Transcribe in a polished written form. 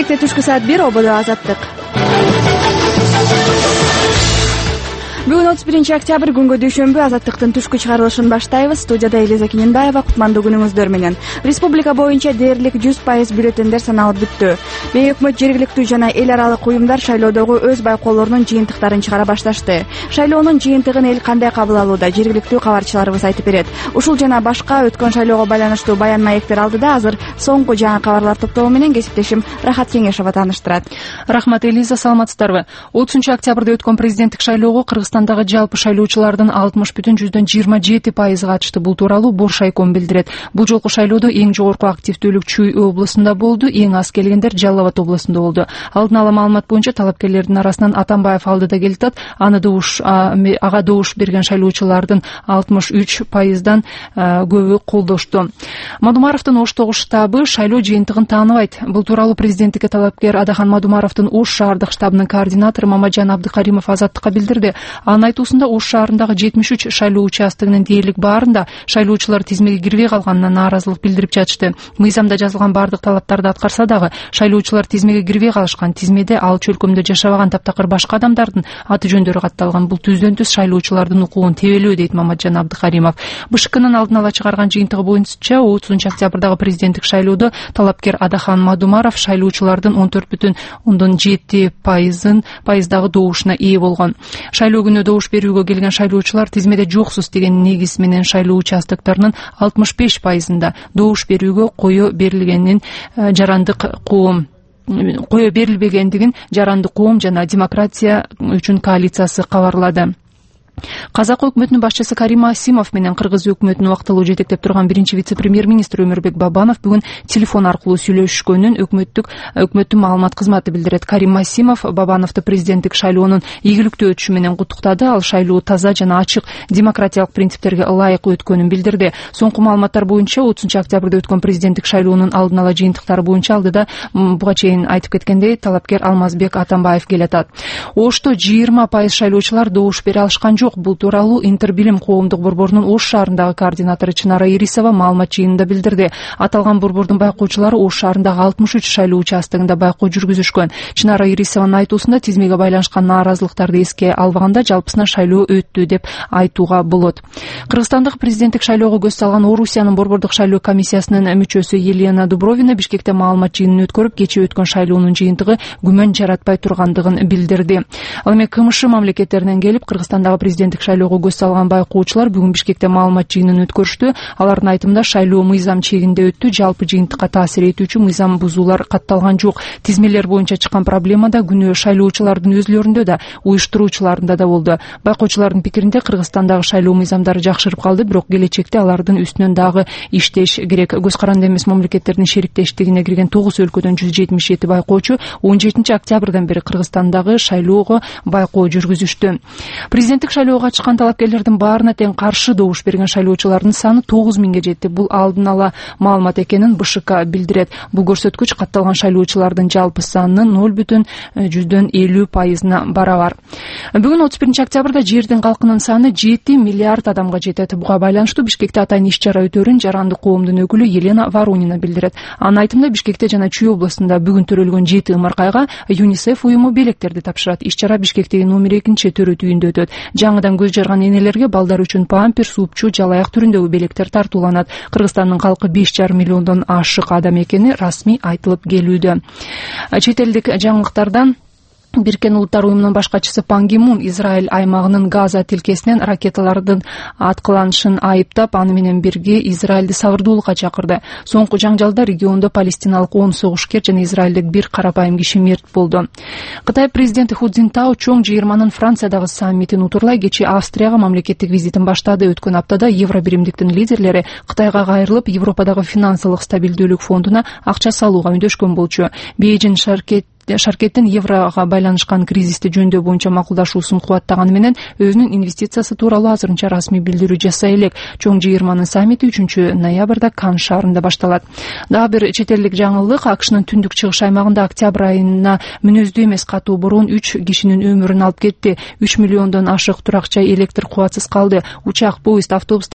Бишкекте түшкү саат 1 ободо азаттык. Бүгүн 31 октябрь күнгө дүйшөмбү азаттыктын түшкү чыгарылышын баштайбыз. Студияда Элиза Кененбаева, кутмандуу күнүңүздөр менен. Республика боюнча дээрлик 100% бюллетендер саналып бүттү. Бейөкмөт жергиликтүү жана эл аралык уюмдар шайлоодогу өз байкоолорунун жыйынтыктарын чыгара башташты. Шайлоонун жыйынтыгын эл кандай кабыл алууда, жергиликтүү кабарчыларыбыз айтып берет. Ушул жана башка өткөн шайлоого байланыштуу баян маектер алдыда азыр соңку жаңы кабарлар топтому менен кесиптешим Рахат Кеңешова тааныштырат. Рахмат, Элиза, саламатсыздарбы? 30 октябрда өткөн президенттик шайлоого Кыргызстандагы жалпы шайлоочулардын 60,27% катышты. Бул тууралуу Боршайком билдирет. Бул жолку шайлоодо эң жогорку активдүүлүк Чүй облусунда болду, эң аз келгендер Жалал Абад облусунда болду. Алдын ала маалымат боюнча талапкерлердин арасынан Атамбаев алдыда келатат. Ага добуш берген шайлоочулардын 63%дан көбү колдошту. Мадумаровдун Оштогу штабы шайлоо жыйынтыгын тааныбайт. Бул тууралуу президенттикке талапкер Адахан Мадумаровдун Ош шаардык штабынын координатору Мамаджан Абдыкаримов Азаттыкка билдирди. Анын айтуусунда Ош шаарындагы 73 шайлоо участогунун дээрлик баарында шайлоочулар тизмеге кирбей калганына нааразылык билдирип жатышты. Мыйзамда жазылган бардык талаптарды аткарса дагы шайлоочулар тизмеге кирбей калышкан. Тизмеде ал чөлкөмдө жашабаган таптакыр башка адамдардын аты жөндөрү катталган. Бул түздөн түз шайлоочулардын укугун тебелөө, дейт Мамаджан Абдыкаримов. БШКнын алдын ала чыгарган жыйынтыгы боюнча 30 октябрдагы президенттик шайлоодо талапкер Адахан Мадумаров шайлоочулардын 14,7%дагы добушуна ээ болгон. Шайлоо күнү добуш берүүгө келген шайлоочулар тизмеде жоксуз деген негиз менен шайлоо участоктарынын 65%да добуш берүүгө кое берилбегендигин Жарандык коом жана демократия үчүн коалициясы кабарлады. Казак өкмөтүнүн башчысы Карим Асимов менен Кыргыз өкмөтүн убактылуу жетектеп турган биринчи вице-премьер-министр Өмүрбек Бабанов бүгүн телефон аркылуу сүйлөшкөнүн өкмөттүн маалымат кызматы билдирет. Карим Асимов Бабановду президенттик шайлоонун ийгиликтүү өтүшү менен куттуктады. Ал шайлоо таза жана ачык демократиялык принциптерге ылайык өткөнүн билдирди. Соңку маалыматтар боюнча 30 октябрда өткөн президенттик шайлоонун алдын ала жыйынтыктары боюнча алдыда буга чейин айтып кеткендей талапкер Алмазбек Атамбаев келатат. Ошто 20% шайлоочулар добуш бере алышкан жок. Бул тууралуу Интербилим коомдук борборунун Ош шаарындагы координатору Чынара Ирисова маалымат жыйынында билдирди. Аталган борбордун байкоочулары Ош шаарындагы 63 шайлоо участогунда байкоо жүргүзүшкөн. Чынара Ирисованын айтуусунда тизмеге байланышкан нааразылыктарды эске албаганда жалпысынан шайлоо өттү деп айтууга болот. Кыргызстандык президенттик шайлоого көз салган Орусиянын борбордук шайлоо комиссиясынын мүчөсү Елена Дубровина Бишкекте маалымат жыйынын өткөрүп, кечээ өткөн шайлоонун жыйынтыгы күмөн жаратпай тургандыгын билдирди. Ал эми КМШ мамлекеттеринен келип Кыргызстандагы президенттик шайлоого көз салган байкоочулар бүгүн Бишкекте маалымат жыйынын өткөрүштү. Алардын айтымында шайлоо мыйзам чегинде өттү, жалпы жыйынтыкка таасир этүүчү мыйзам бузуулар катталган жок. Тизмелер боюнча чыккан проблема да күнөө шайлоочулардын өзлөрүндө да, уюштуруучуларында да болду. Байкоочулардын пикиринде Кыргызстандагы шайлоо мыйзамдары жакшырып калды, бирок келечекте алардын үстүнөн дагы иштеш керек. Көз каранды эмес мамлекеттердин шериктештигине кирген 9 өлкөдөн 177 байкоочу 17 октябрдан бери Кыргызстандагы шайлоого байкоо жүргүзүштү. Президенттик шайлоого чыккан талапкерлердин баарына тең каршы добуш берген шайлоочулардын саны 9000ге жетти. Бул алдын ала маалымат экенин БШК билдирет. Бул көрсөткүч катталган шайлоочулардын жалпы санынын 0,50%на барабар. Бүгүн 31 октябрда жердин калкынын саны 7 миллиард адамга жетет. Буга байланыштуу Бишкекте атайын иш-чара өтөрүн Жарандык коомдун өкүлү Елена Воронина билдирет. Анын айтымында Бишкекте жана Чүй облусунда бүгүн төрөлгөн 7 ымыркайга ЮНИСЕФ уюму белектерди тапшырат. Иш-чара Бишкектеги номер 2-төрөт үйүндө өтөт. Жаңыдан көз жарган энелерге балдар үчүн пампер, супчу, жалаяк түрүндөгү белектер тартууланат. Кыргызстандын калкы 5,5 миллиондон ашык адам экени расмий айтылып келүүдө. Чет элдик жаңылыктардан Биркен Улуттар уюмунун башкачысы Пан Ги Мун Израиль аймагынын Газа тилкесинен ракеталардын аткыланышын айыптап, аны менен бирге Израилди сабырдуулукка чакырды. Соңку жаңжалда региондо палестиналык 10 согушкер жана израилдик бир карапайым киши мерт болду. Кытай президенти Ху Цзинтао чоң жыйырманын Франциядагы саммитин утурлай кечээ Австрияга мамлекеттик визитин баштады. Өткөн аптада Евробиримдиктин лидерлери Кытайга кайрылып, Европадагы финансылык стабилдүүлүк фондуна акча салууга үндөшкөн болчу. Бейжин Шаркеттин еврога байланышкан кризисти жөндөө боюнча макулдашуусун кубаттаганы менен өзүнүн инвестициясы тууралуу азырынча расмий билдирүү жасай элек. Чоң жыйырманын саммити 3 ноябрда Кан шаарында башталат. Дагы бир чет элдик жаңылык, АКШнын түндүк чыгыш аймагында октябрь айына мүнөздүү эмес катуу бороон 3 кишинин өмүрүн алып кетти. 3 миллиондон ашык турак жай электр кубатсыз калды. Учак, поезд, автобус